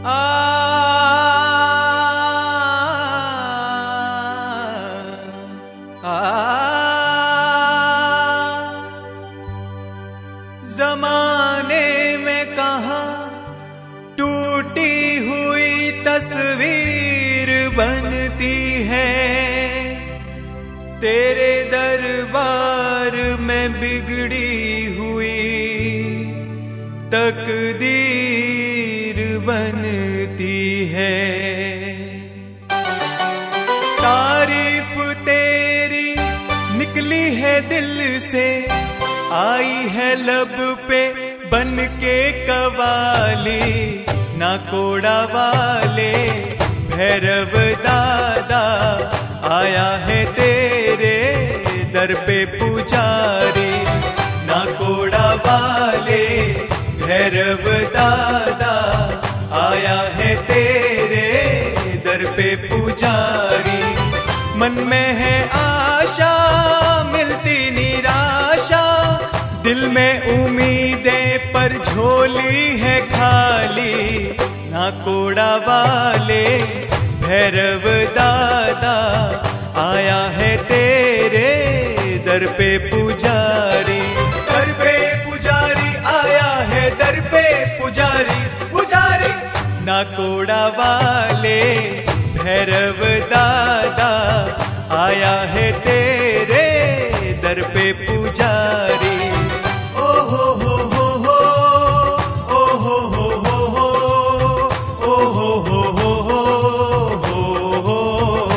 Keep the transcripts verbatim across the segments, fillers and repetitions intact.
आ, आ, जमाने में कहाँ टूटी हुई तस्वीर बनती है, तेरे दरबार में बिगड़ी हुई तकदीर बनती है। तारीफ तेरी निकली है दिल से, आई है लब पे बन के कवाली, ना कोड़ा वाले भैरव दादा आया है तेरे दर पे पुजारी, ना कोड़ा वाले भैरव दादा आया है तेरे दर पे पुजारी। मन में है आशा मिलती निराशा, दिल में उम्मीदें पर झोली है खाली, ना कोड़ा वाले भैरव दादा आया है तेरे दर पे पुजारी। दर पे पुजारी आया है, दर पे पुजारी पुजारी, ना कोड़ा वाले भैरव दादा आया है तेरे दर पे पुजारी। ओ हो हो हो हो, ओ हो हो हो हो, ओ हो हो हो हो हो।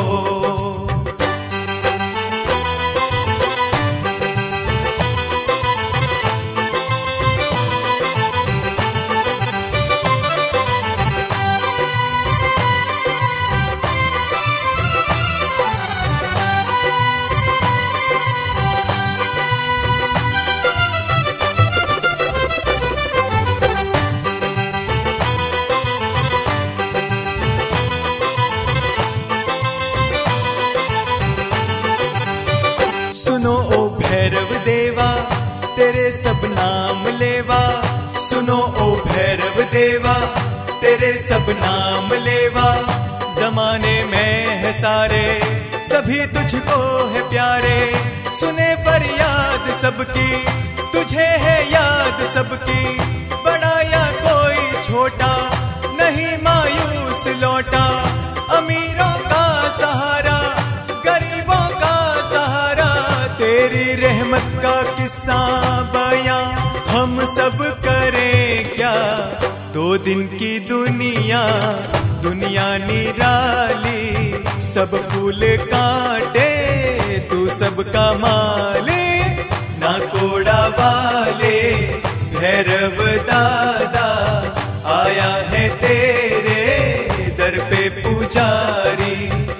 सुनो ओ भैरव देवा तेरे सब नाम लेवा, सुनो ओ भैरव देवा तेरे सब नाम लेवा। जमाने में है सारे सभी तुझको है प्यारे, सुने फरियाद सबकी तुझे है याद सबकी। बड़ा या कोई छोटा नहीं मायूस लौटा, अमीरों का सहारा गरीबों का सहारा। तेरी रहमत का किस्सा बयां हम सब करें क्या, दो दिन की दुनिया दुनिया निराली, सब फूल काटे तू सबका मालिक, ना कोड़ा वाले भैरव दादा आया है तेरे दर पे पुजारी।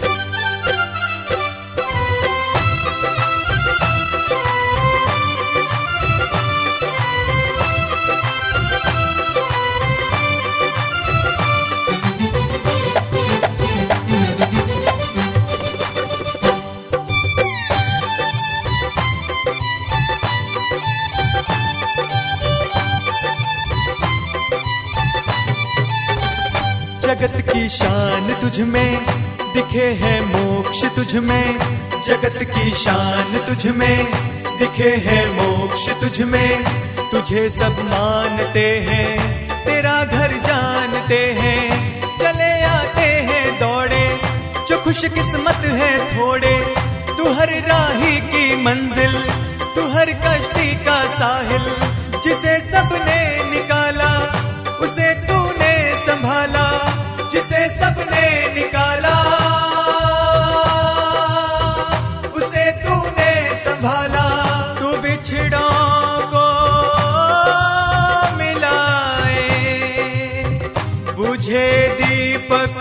जगत की शान तुझ में दिखे है मोक्ष तुझ में, जगत की शान तुझ में दिखे है मोक्ष तुझ में। तुझे सब मानते हैं तेरा घर जानते हैं, चले आते हैं दौड़े जो खुश किस्मत है थोड़े। तू हर राही की मंजिल, तू हर कश्ती का साहिल, जिसे सबने निकाला उसे तूने संभाला, जिसे सबने निकाला उसे तूने संभाला। तू बिछड़ों को मिलाए, बुझे दीपक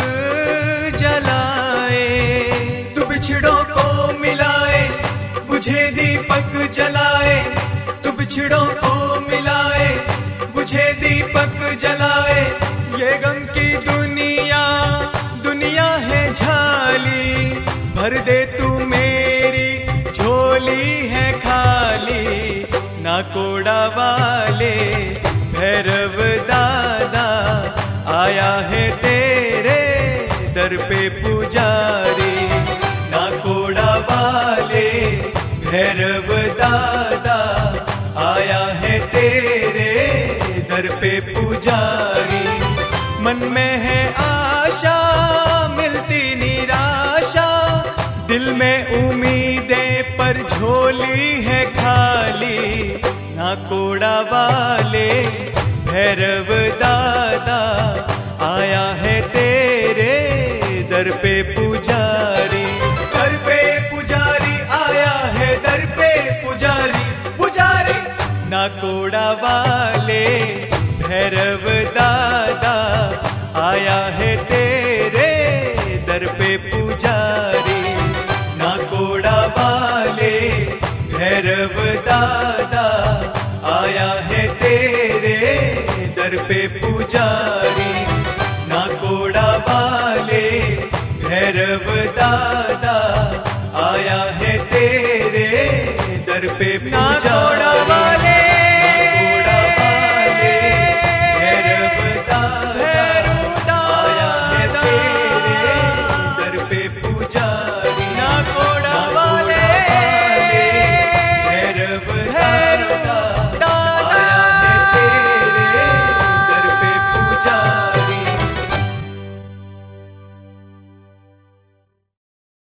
जलाए। तू बिछड़ों को मिलाए, बुझे दीपक जलाए। तू बिछड़ों को मिलाए, बुझे दीपक जलाए। ये गम की दुनिया दुनिया है झाली, भर दे तू मेरी झोली है खाली, ना कोड़ा वाले भैरव दादा आया है तेरे दर पे पुजारी। नाकोड़ा वाले भैरव दादा आया है तेरे दर पे पुजारी। मन में है आशा मिलती निराशा, दिल में उम्मीदें पर झोली है खाली। नाकोड़ा वाले भैरव दादा आया है तेरे दर पे पुजारी। दर पे पुजारी आया है दर पे पुजारी, पुजारी। नाकोड़ा वाले भैरव दादा आया है तेरे दर पे पुजारी। नाकोड़ा वाले भैरव दादा आया है तेरे दर पे पुजारी। नाकोड़ा वाले भैरव दादा आया है तेरे दर पे पुजारी।